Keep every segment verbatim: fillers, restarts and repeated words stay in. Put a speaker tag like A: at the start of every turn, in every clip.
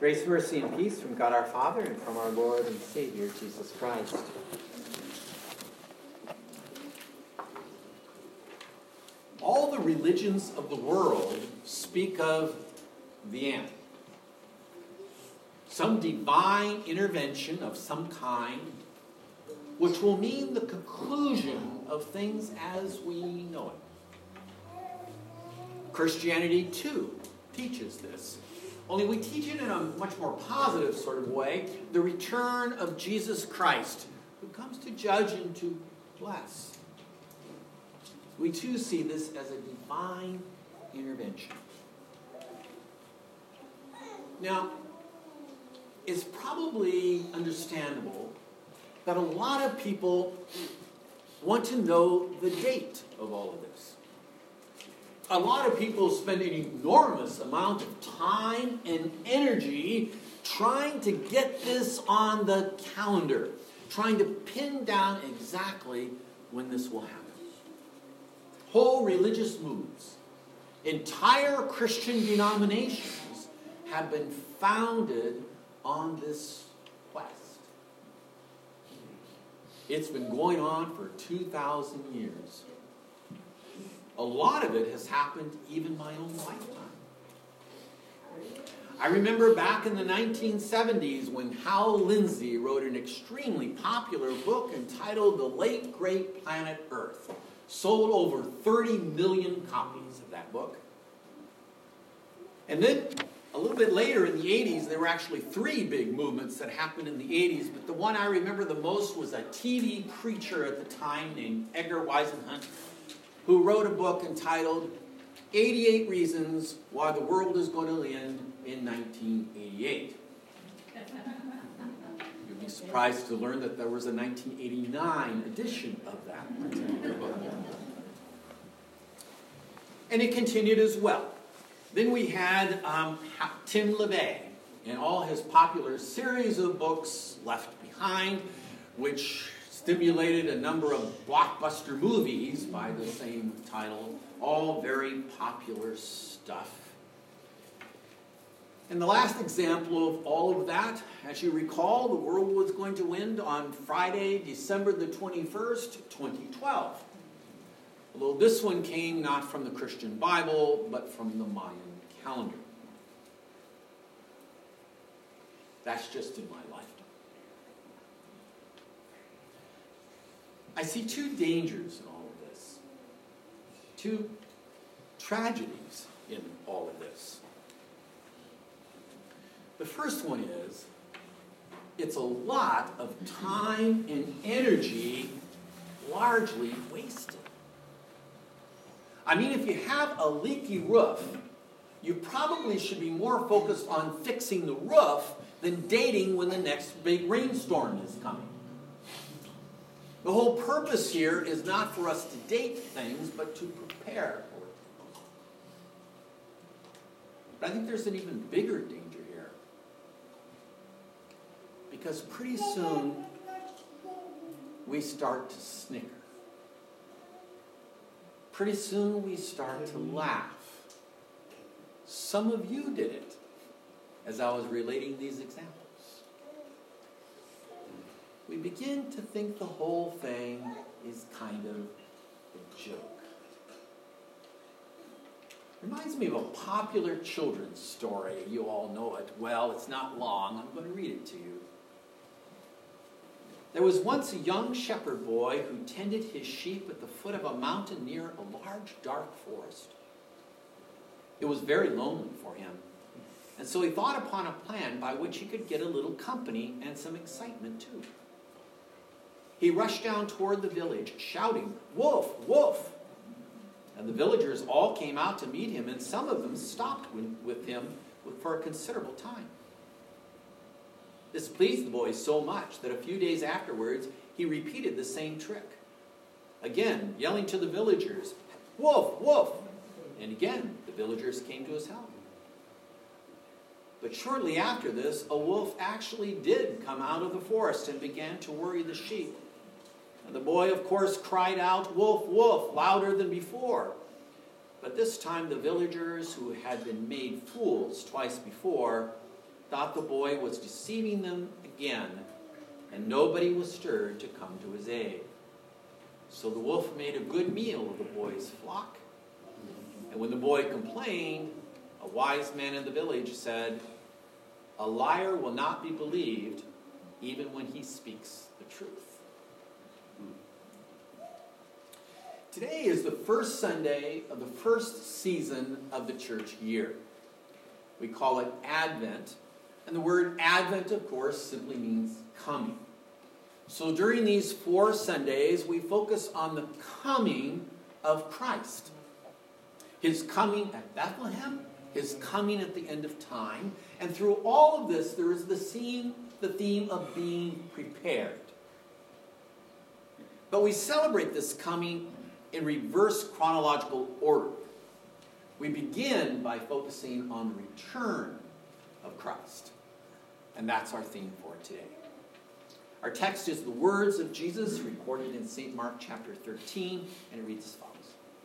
A: Grace, mercy, and peace from God our Father and from our Lord and Savior, Jesus Christ.
B: All the religions of the world speak of the end. Some divine intervention of some kind, which will mean the conclusion of things as we know it. Christianity, too, teaches this. Only we teach it in a much more positive sort of way. The return of Jesus Christ, who comes to judge and to bless. We too see this as a divine intervention. Now, it's probably understandable that a lot of people want to know the date of all of this. A lot of people spend an enormous amount of time and energy trying to get this on the calendar, trying to pin down exactly when this will happen. Whole religious movements, entire Christian denominations have been founded on this quest. It's been going on for two thousand years. A lot of it has happened even my own lifetime. I remember back in the nineteen seventies when Hal Lindsey wrote an extremely popular book entitled The Late Great Planet Earth. Sold over thirty million copies of that book. And then a little bit later in the eighties, there were actually three big movements that happened in the eighties, but the one I remember the most was a T V preacher at the time named Edgar Whisenant, who wrote a book entitled eighty-eight Reasons Why the World is Going to End in nineteen eighty-eight. You'd be surprised to learn that there was a nineteen eighty-nine edition of that particular book. And it continued as well. Then we had um, Tim LaVey and all his popular series of books, Left Behind, which stimulated a number of blockbuster movies by the same title, all very popular stuff. And the last example of all of that, as you recall, the world was going to end on Friday, December the twenty-first, twenty twelve. Although this one came not from the Christian Bible, but from the Mayan calendar. That's just in my lifetime. I see two dangers in all of this. Two tragedies in all of this. The first one is, it's a lot of time and energy largely wasted. I mean, if you have a leaky roof, you probably should be more focused on fixing the roof than dating when the next big rainstorm is coming. The whole purpose here is not for us to date things, but to prepare for it. But I think there's an even bigger danger here. Because pretty soon, we start to snicker. Pretty soon we start to laugh. Some of you did it as I was relating these examples. We begin to think the whole thing is kind of a joke. Reminds me of a popular children's story. You all know it well. It's not long. I'm going to read it to you. There was once a young shepherd boy who tended his sheep at the foot of a mountain near a large, dark forest. It was very lonely for him, and so he thought upon a plan by which he could get a little company and some excitement too. He rushed down toward the village, shouting, "Wolf, wolf!" And the villagers all came out to meet him, and some of them stopped with him for a considerable time. This pleased the boy so much that a few days afterwards, he repeated the same trick. Again, yelling to the villagers, "Wolf, wolf!" And again, the villagers came to his help. But shortly after this, a wolf actually did come out of the forest and began to worry the sheep. And the boy, of course, cried out, "Wolf, wolf," louder than before. But this time the villagers, who had been made fools twice before, thought the boy was deceiving them again, and nobody was stirred to come to his aid. So the wolf made a good meal of the boy's flock. And when the boy complained, a wise man in the village said, "A liar will not be believed, even when he speaks the truth." Today is the first Sunday of the first season of the church year. We call it Advent. And the word Advent, of course, simply means coming. So during these four Sundays, we focus on the coming of Christ. His coming at Bethlehem, his coming at the end of time. And through all of this, there is the theme, the theme of being prepared. But we celebrate this coming in reverse chronological order. We begin by focusing on the return of Christ. And that's our theme for today. Our text is the words of Jesus recorded in Saint Mark chapter thirteen, and it reads as follows.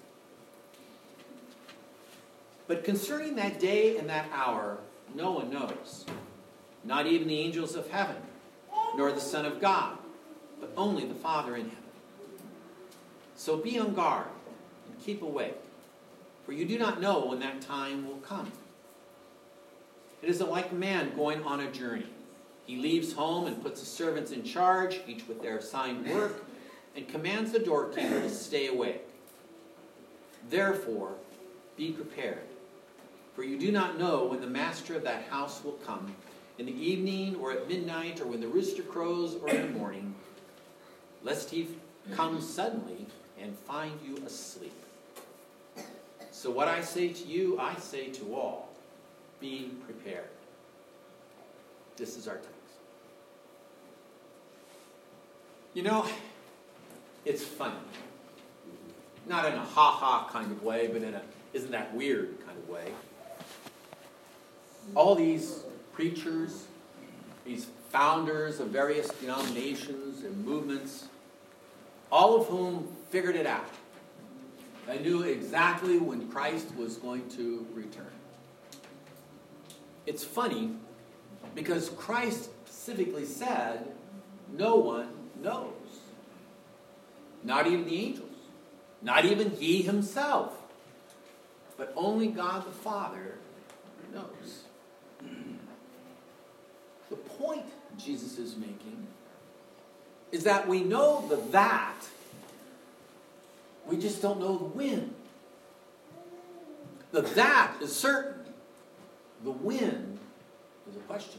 B: "But concerning that day and that hour, no one knows, not even the angels of heaven, nor the Son of God, but only the Father in heaven. So be on guard and keep awake, for you do not know when that time will come. It is like a man going on a journey. He leaves home and puts the servants in charge, each with their assigned work, and commands the doorkeeper to stay awake. Therefore, be prepared, for you do not know when the master of that house will come, in the evening or at midnight or when the rooster crows or in the morning, lest he come suddenly and find you asleep. So what I say to you, I say to all, be prepared." This is our text. You know, it's funny. Not in a ha-ha kind of way, but in a isn't that weird kind of way. All these preachers, these founders of various denominations and movements, all of whom figured it out. They knew exactly when Christ was going to return. It's funny because Christ specifically said, no one knows. Not even the angels. Not even he himself. But only God the Father knows. The point Jesus is making is that we know the that, we just don't know the when. The that is certain. The when is a question.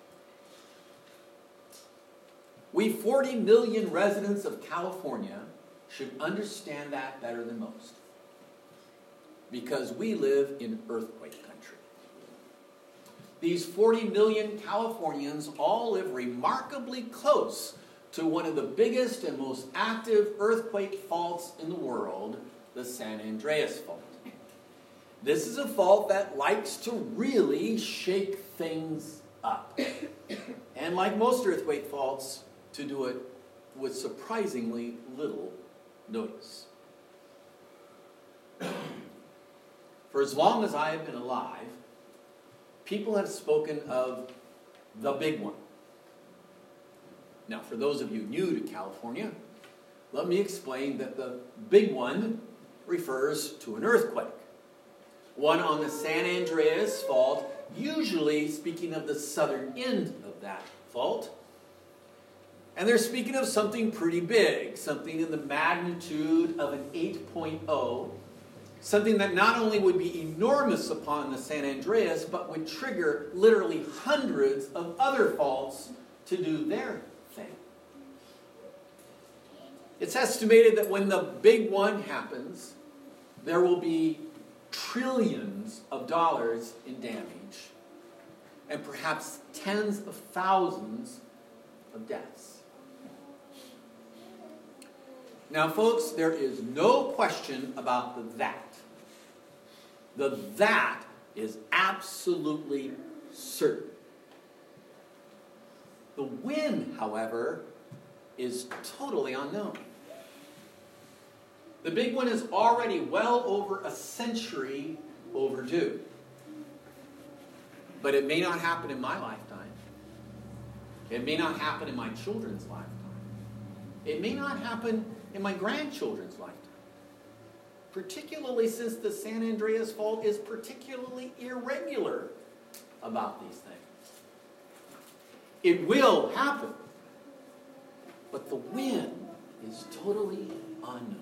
B: We forty million residents of California should understand that better than most, because we live in earthquake country. These forty million Californians all live remarkably close to one of the biggest and most active earthquake faults in the world, the San Andreas Fault. This is a fault that likes to really shake things up. And like most earthquake faults, to do it with surprisingly little notice. For as long as I have been alive, people have spoken of the big one. Now, for those of you new to California, let me explain that the big one refers to an earthquake. One on the San Andreas Fault, usually speaking of the southern end of that fault. And they're speaking of something pretty big, something in the magnitude of an eight point oh, something that not only would be enormous upon the San Andreas, but would trigger literally hundreds of other faults to do their thing. It's estimated that when the big one happens, there will be trillions of dollars in damage and perhaps tens of thousands of deaths. Now, folks, there is no question about the that. The that is absolutely certain. The when, however, is totally unknown. The big one is already well over a century overdue. But it may not happen in my lifetime. It may not happen in my children's lifetime. It may not happen in my grandchildren's lifetime. Particularly since the San Andreas Fault is particularly irregular about these things. It will happen. But the when is totally unknown.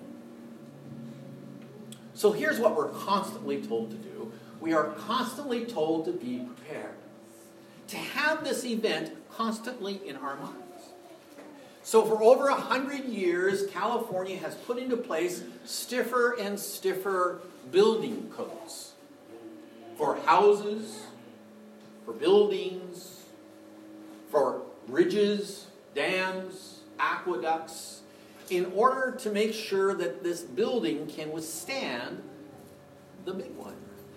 B: So here's what we're constantly told to do. We are constantly told to be prepared. To have this event constantly in our minds. So for over a hundred years, California has put into place stiffer and stiffer building codes. For houses, for buildings, for bridges, dams, aqueducts, in order to make sure that this building can withstand the big one.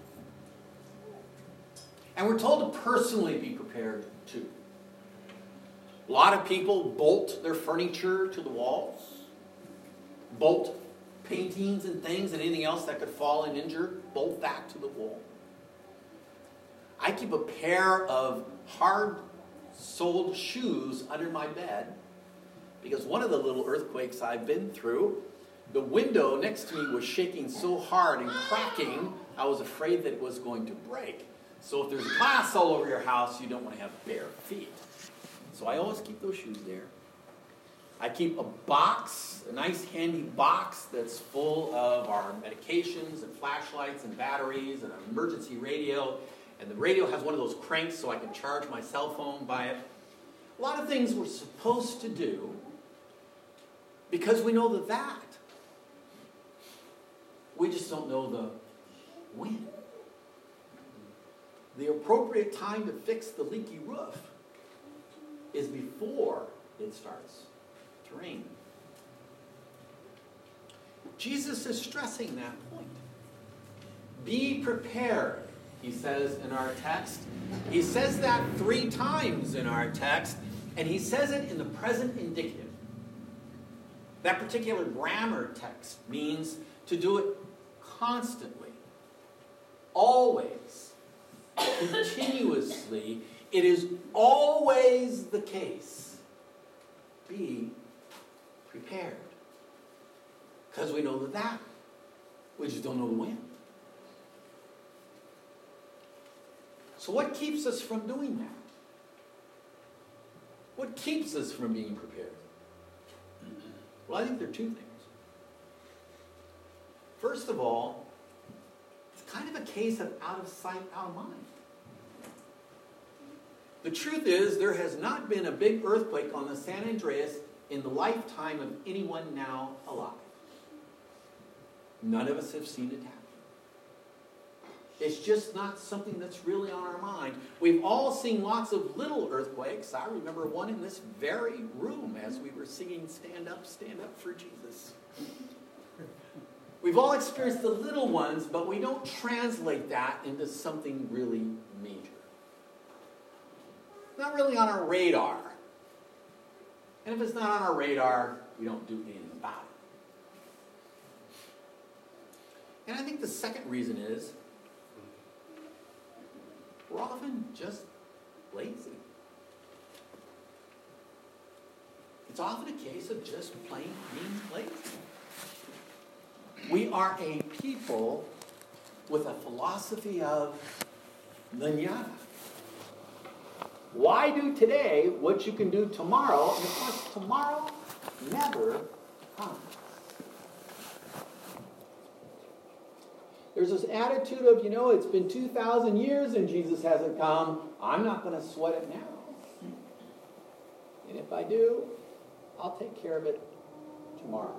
B: And we're told to personally be prepared too. A lot of people bolt their furniture to the walls, bolt paintings and things and anything else that could fall and injure, bolt that to the wall. I keep a pair of hard-soled shoes under my bed because one of the little earthquakes I've been through, the window next to me was shaking so hard and cracking, I was afraid that it was going to break. So if there's glass all over your house, you don't want to have bare feet. So I always keep those shoes there. I keep a box, a nice handy box that's full of our medications and flashlights and batteries and an emergency radio. And the radio has one of those cranks so I can charge my cell phone by it. A lot of things we're supposed to do because we know the that. We just don't know the when. The appropriate time to fix the leaky roof is before it starts to rain. Jesus is stressing that point. Be prepared, he says in our text. He says that three times in our text, and he says it in the present indicative. That particular grammar text means to do it constantly, always, continuously. It is always the case. Be prepared. Because we know the that. We just don't know the when. So what keeps us from doing that? What keeps us from being prepared? Well, I think there are two things. First of all, it's kind of a case of out of sight, out of mind. The truth is, there has not been a big earthquake on the San Andreas in the lifetime of anyone now alive. None of us have seen it happen. It's just not something that's really on our mind. We've all seen lots of little earthquakes. I remember one in this very room as we were singing Stand Up, Stand Up for Jesus. We've all experienced the little ones, but we don't translate that into something really major. Not really on our radar. And if it's not on our radar, we don't do anything about it. And I think the second reason is we're often just lazy. It's often a case of just plain being lazy. We are a people with a philosophy of mañana. Why do today what you can do tomorrow? And of course, tomorrow never comes. There's this attitude of, you know, it's been two thousand years and Jesus hasn't come. I'm not going to sweat it now. And if I do, I'll take care of it tomorrow.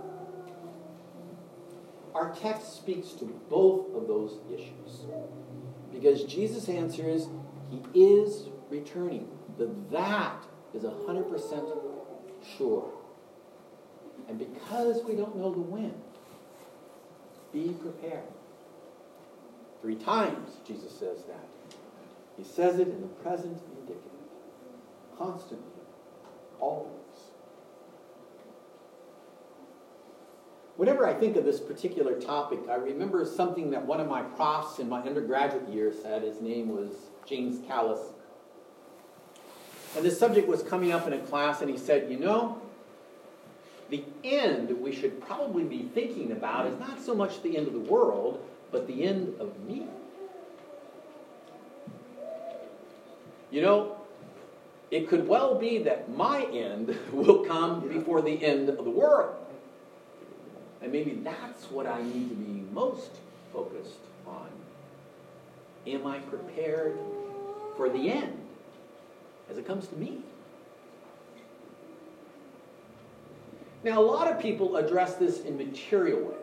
B: Our text speaks to both of those issues. Because Jesus' answer is, he is returning. The that is one hundred percent sure. And because we don't know the when, be prepared. Three times Jesus says that. He says it in the present indicative. Constantly. Always. Whenever I think of this particular topic, I remember something that one of my profs in my undergraduate year said. His name was James Callis. And this subject was coming up in a class, and he said, you know, the end we should probably be thinking about is not so much the end of the world, but the end of me. You know, it could well be that my end will come before the end of the world. And maybe that's what I need to be most focused on. Am I prepared for the end as it comes to me? Now, a lot of people address this in material ways.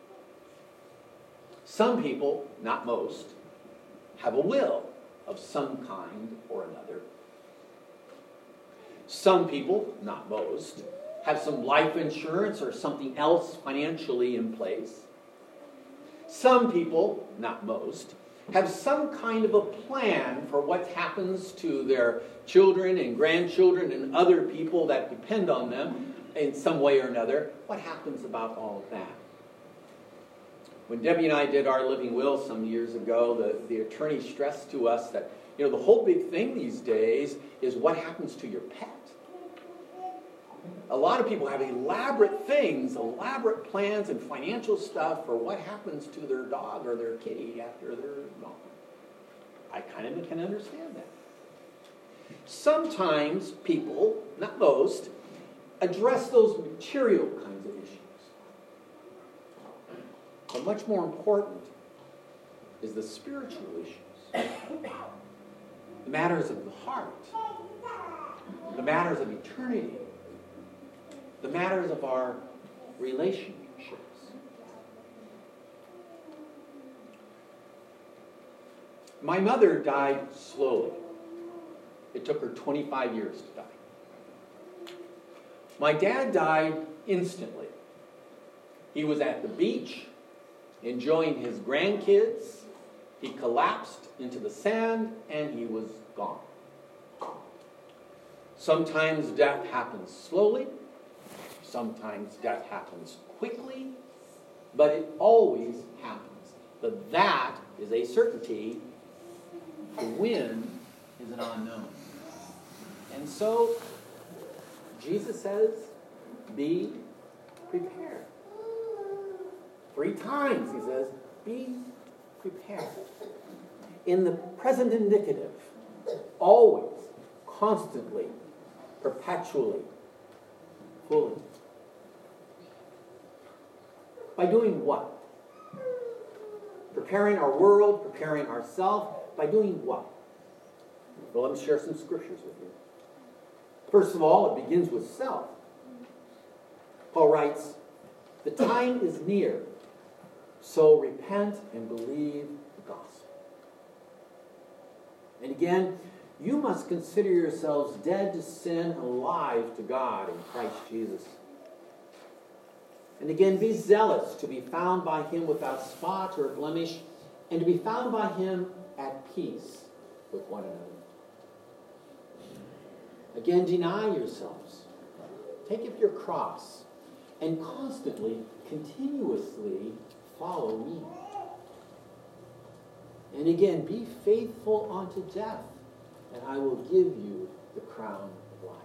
B: Some people, not most, have a will of some kind or another. Some people, not most, have some life insurance or something else financially in place. Some people, not most, have some kind of a plan for what happens to their children and grandchildren and other people that depend on them in some way or another. What happens about all of that? When Debbie and I did our living will some years ago, the, the attorney stressed to us that, you know, the whole big thing these days is what happens to your pet. A lot of people have elaborate things, elaborate plans and financial stuff for what happens to their dog or their kitty after they're gone. I kind of can understand that. Sometimes people, not most, address those material kinds of issues. But much more important is the spiritual issues. The matters of the heart. The matters of eternity. The matters of our relationships. My mother died slowly. It took her twenty-five years to die. My dad died instantly. He was at the beach, enjoying his grandkids. He collapsed into the sand, and he was gone. Sometimes death happens slowly. Sometimes death happens quickly. But it always happens. But that is a certainty. The when is an unknown. And so, Jesus says, be prepared. Three times he says, be prepared. In the present indicative, always, constantly, perpetually, fully. By doing what? Preparing our world, preparing ourselves. By doing what? Well, let me share some scriptures with you. First of all, it begins with self. Paul writes, the time is near, so repent and believe the gospel. And again, you must consider yourselves dead to sin and alive to God in Christ Jesus. And again, be zealous to be found by him without spot or blemish, and to be found by him at peace with one another. Again, deny yourselves. Take up your cross and constantly, continuously follow me. And again, be faithful unto death, and I will give you the crown of life.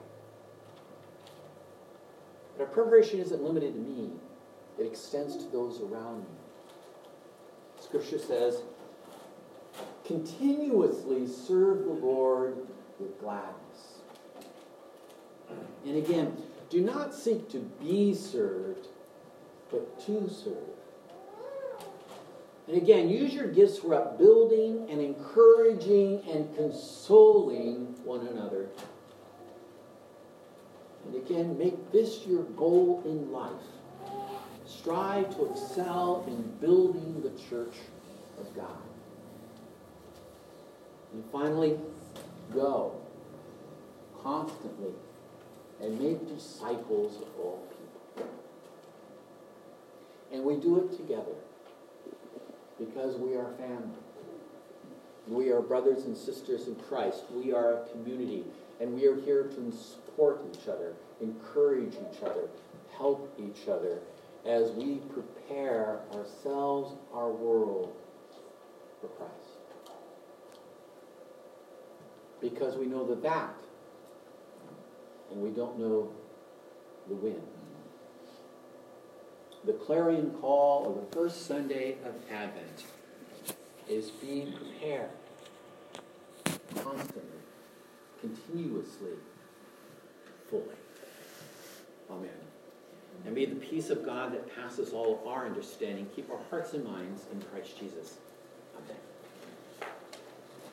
B: But our preparation isn't limited to me. It extends to those around me. Scripture says, continuously serve the Lord with gladness. And again, do not seek to be served, but to serve. And again, use your gifts for upbuilding and encouraging and consoling one another. And again, make this your goal in life. Strive to excel in building the church of God. And finally, go constantly and make disciples of all people. And we do it together because we are family. We are brothers and sisters in Christ. We are a community, and we are here to support each other, encourage each other, help each other as we prepare ourselves, our world, for Christ. because we know the that, and we don't know the when. The clarion call of the first Sunday of Advent is being prepared constantly, continuously, fully. Amen. And may the peace of God that passes all our understanding keep our hearts and minds in Christ Jesus. Amen.